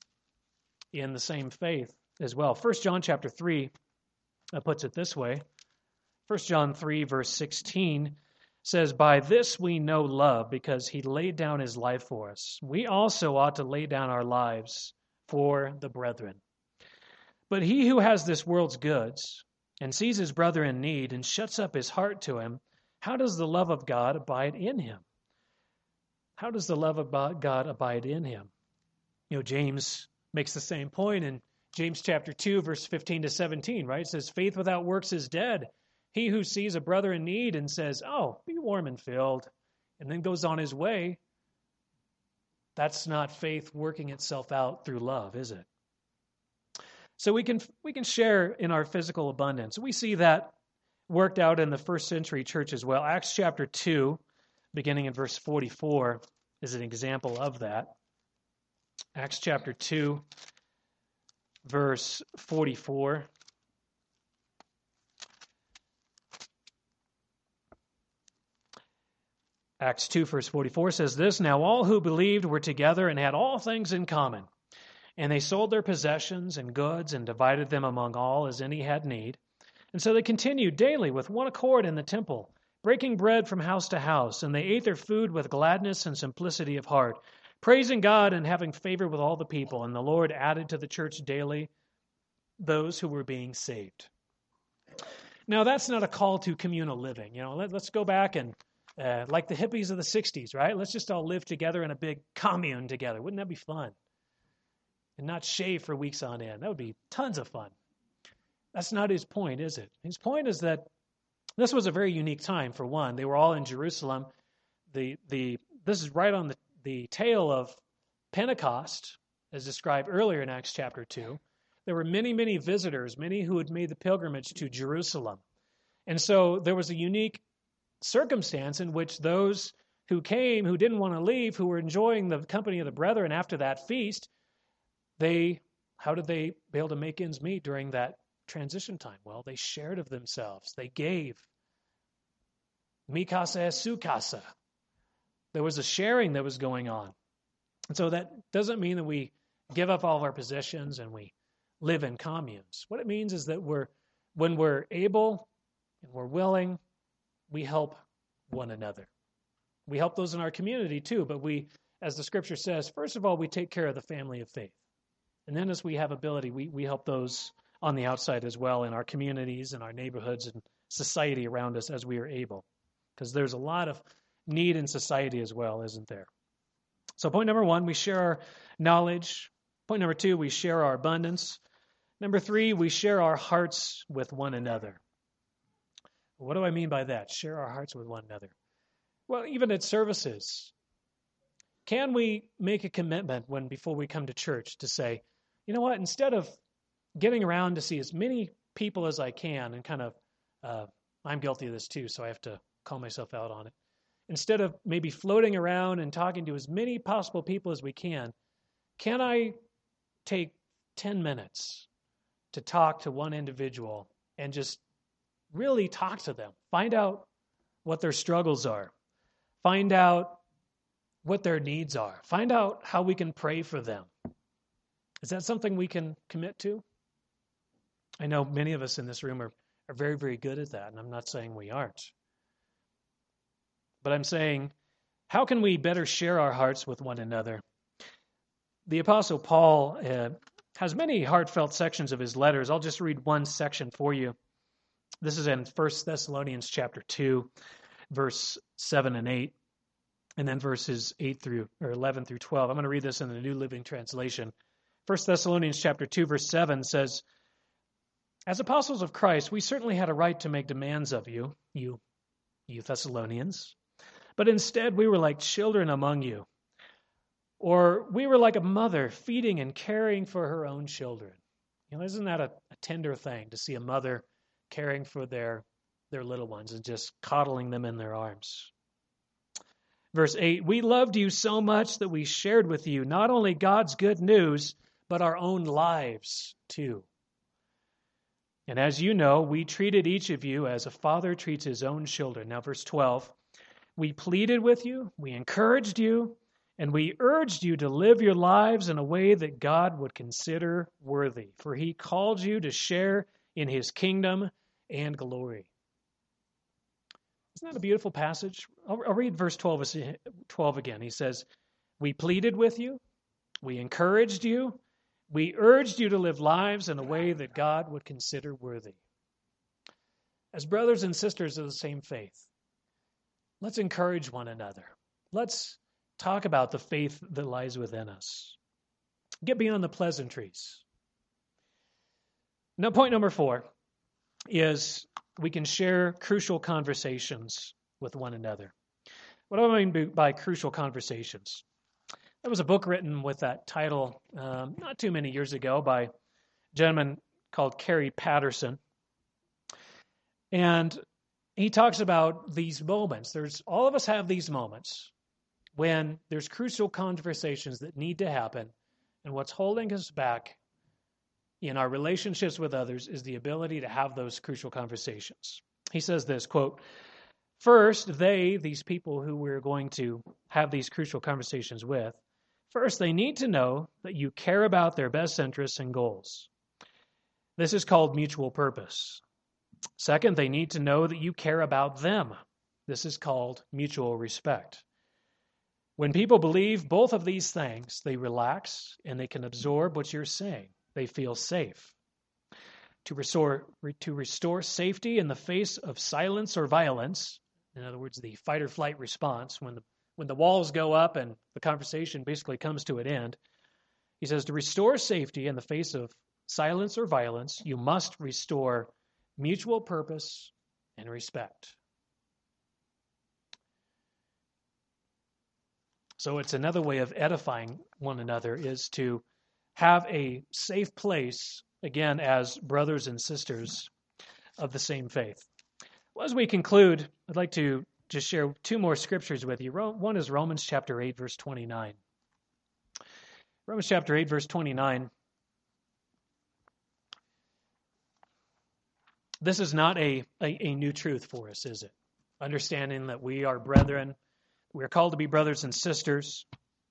in the same faith as well. 1 John chapter 3 puts it this way. 1 John 3 verse 16 says, "By this we know love, because he laid down his life for us. We also ought to lay down our lives for the brethren. But he who has this world's goods and sees his brother in need and shuts up his heart to him, how does the love of God abide in him?" How does the love of God abide in him? James makes the same point in James chapter 2, verse 15 to 17, right? It says, "Faith without works is dead. He who sees a brother in need and says, 'Oh, be warm and filled,' and then goes on his way, that's not faith working itself out through love, is it?" So we can share in our physical abundance. We see that worked out in the first century church as well. Acts chapter 2, beginning in verse 44, is an example of that. Acts chapter 2, verse 44. Acts 2, verse 44 says this, "Now all who believed were together and had all things in common. And they sold their possessions and goods and divided them among all as any had need. And so they continued daily with one accord in the temple, breaking bread from house to house. And they ate their food with gladness and simplicity of heart, praising God and having favor with all the people. And the Lord added to the church daily those who were being saved." Now, that's not a call to communal living. Let's go back and like the hippies of the 60s, right? Let's just all live together in a big commune together. Wouldn't that be fun? And not shave for weeks on end. That would be tons of fun. That's not his point, is it? His point is that this was a very unique time, for one. They were all in Jerusalem. This is right on the tail of Pentecost, as described earlier in Acts chapter 2. There were many, many visitors, many who had made the pilgrimage to Jerusalem. And so there was a unique circumstance in which those who came, who didn't want to leave, who were enjoying the company of the brethren after that feast, how did they be able to make ends meet during that transition time? Well, they shared of themselves. They gave. Mikasa es sukasa. There was a sharing that was going on. And so that doesn't mean that we give up all of our possessions and we live in communes. What it means is that when we're able and we're willing, we help one another. We help those in our community too, but we, as the scripture says, first of all, we take care of the family of faith. And then as we have ability, we help those on the outside as well in our communities and our neighborhoods and society around us as we are able. Because there's a lot of need in society as well, isn't there? So point number 1, we share our knowledge. Point number 2, we share our abundance. Number 3, we share our hearts with one another. What do I mean by that? Share our hearts with one another. Well, even at services, can we make a commitment before we come to church to say, you know what, instead of getting around to see as many people as I can and kind of, I'm guilty of this too, so I have to call myself out on it. Instead of maybe floating around and talking to as many possible people as we can I take 10 minutes to talk to one individual and just really talk to them, find out what their struggles are, find out what their needs are, find out how we can pray for them? Is that something we can commit to? I know many of us in this room are very, very good at that, and I'm not saying we aren't. But I'm saying, how can we better share our hearts with one another? The Apostle Paul has many heartfelt sections of his letters. I'll just read one section for you. This is in 1 Thessalonians chapter 2, verse 7 and 8, and then verses 11 through 12. I'm going to read this in the New Living Translation. 1 Thessalonians chapter 2, verse 7 says, "As apostles of Christ, we certainly had a right to make demands of you Thessalonians, but instead we were like children among you, or we were like a mother feeding and caring for her own children." Isn't that a tender thing to see a mother caring for their little ones and just coddling them in their arms? Verse 8, "We loved you so much that we shared with you not only God's good news, but our own lives too. And as you know, we treated each of you as a father treats his own children." Now, verse 12, "We pleaded with you, we encouraged you, and we urged you to live your lives in a way that God would consider worthy, for he called you to share in his kingdom and glory." Isn't that a beautiful passage? I'll read verse 12 again. He says, "We pleaded with you, we encouraged you, we urged you to live lives in a way that God would consider worthy." As brothers and sisters of the same faith, let's encourage one another. Let's talk about the faith that lies within us. Get beyond the pleasantries. Now, point number 4 is we can share crucial conversations with one another. What do I mean by crucial conversations? There was a book written with that title not too many years ago by a gentleman called Kerry Patterson. And he talks about these moments. All of us have these moments when there's crucial conversations that need to happen, and what's holding us back in our relationships with others is the ability to have those crucial conversations. He says this, quote, "First, these people who we're going to have these crucial conversations with, first, they need to know that you care about their best interests and goals. This is called mutual purpose. Second, they need to know that you care about them. This is called mutual respect. When people believe both of these things, they relax and they can absorb what you're saying. They feel safe. To restore safety in the face of silence or violence, in other words, the fight or flight response, when the walls go up and the conversation basically comes to an end, he says, to restore safety in the face of silence or violence, you must restore mutual purpose and respect." So it's another way of edifying one another is to have a safe place, again, as brothers and sisters of the same faith. Well, as we conclude, I'd like to just share two more scriptures with you. One is Romans chapter 8, verse 29. Romans chapter 8, verse 29. This is not a new truth for us, is it? Understanding that we are brethren. We're called to be brothers and sisters.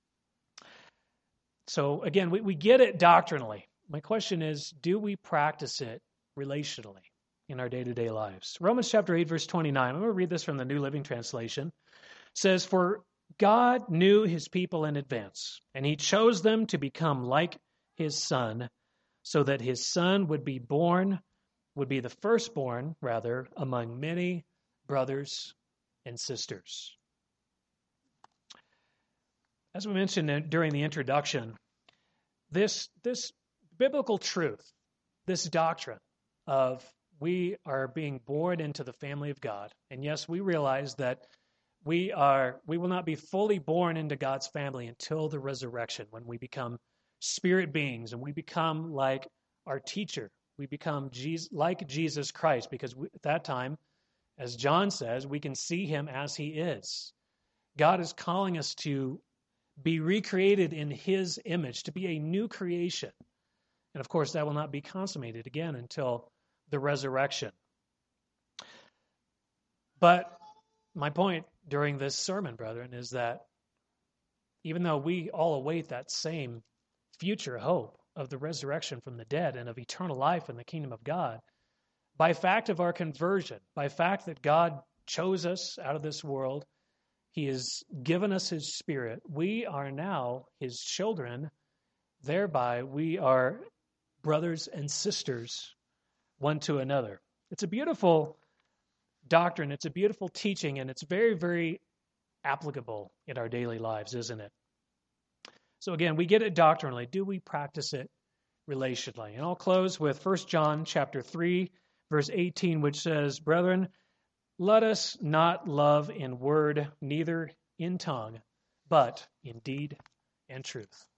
So again, we get it doctrinally. My question is, do we practice it relationally in our day-to-day lives? Romans chapter 8, verse 29. I'm going to read this from the New Living Translation. It says, "For God knew his people in advance, and he chose them to become like his son, so that his son would be the firstborn, among many brothers and sisters." As we mentioned during the introduction, this biblical truth, this doctrine of we are being born into the family of God, and yes, we realize that we will not be fully born into God's family until the resurrection, when we become spirit beings and we become like our teacher. We become like Jesus Christ, because at that time, as John says, we can see him as he is. God is calling us to be recreated in his image, to be a new creation. And of course, that will not be consummated again until the resurrection. But my point during this sermon, brethren, is that even though we all await that same future hope of the resurrection from the dead and of eternal life in the kingdom of God, by fact of our conversion, by fact that God chose us out of this world, he has given us his Spirit, we are now his children. Thereby, we are brothers and sisters one to another. It's a beautiful doctrine, it's a beautiful teaching, and it's very, very applicable in our daily lives, isn't it? So again, we get it doctrinally. Do we practice it relationally? And I'll close with 1 John chapter 3, verse 18, which says, "Brethren, let us not love in word, neither in tongue, but in deed and truth."